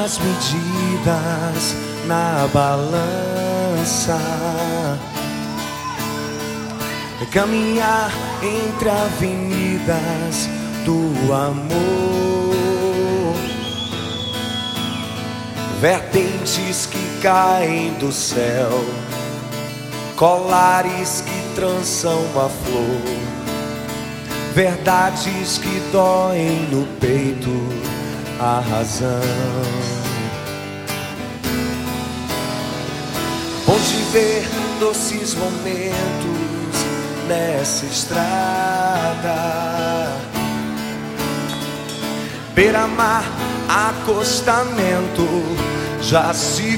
as medidas na balança, caminhar entre avenidas do amor, vertentes que caem do céu, colares que trançam a flor, verdades que doem no peito a razão. Bom te ver doces momentos nessa estrada, beira-mar, acostamento, já se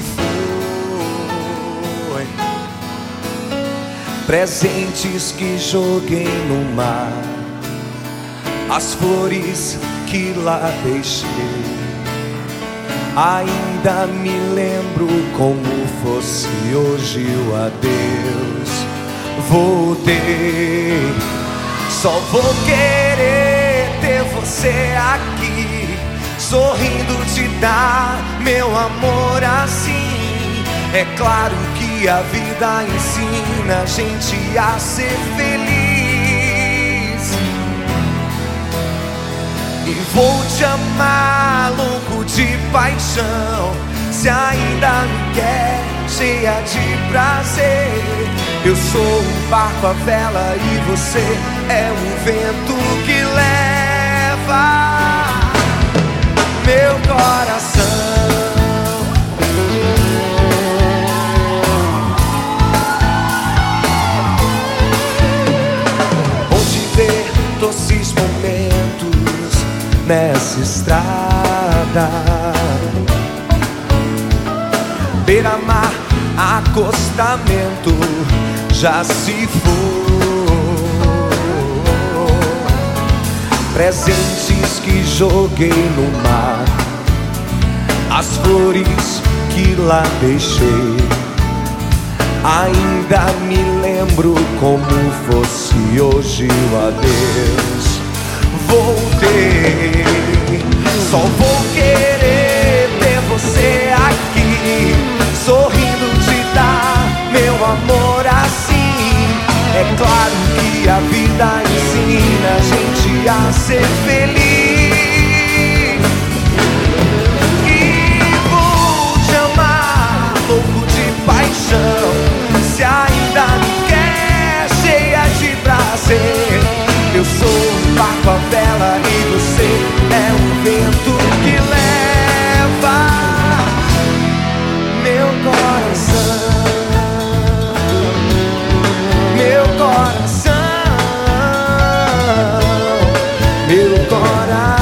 foi. Presentes que joguei no mar, as flores que lá deixei, ainda me lembro como fosse hoje o adeus. Voltei, só vou querer ter você aqui, sorrindo te dar meu amor assim. É claro que a vida ensina a gente a ser feliz, e vou te amar louco de paixão. Se ainda me quer, cheia de prazer, eu sou o barco, a vela e você é o vento que leva meu coração. Vou te ver doces momentos nessa estrada, beira-mar, acostamento, já se foi. Presentes que joguei no mar, as flores que lá deixei, ainda me lembro como fosse hoje o adeus. Voltei, só vou querer ter você aqui, sorrindo te dar meu amor assim. É claro que a vida ensina a gente a ser feliz, e vou te amar louco de paixão. Se ainda me quer, cheia de prazer, eu sou o barco, a vela e você é o vento que leva meu coração, meu coração, meu coração.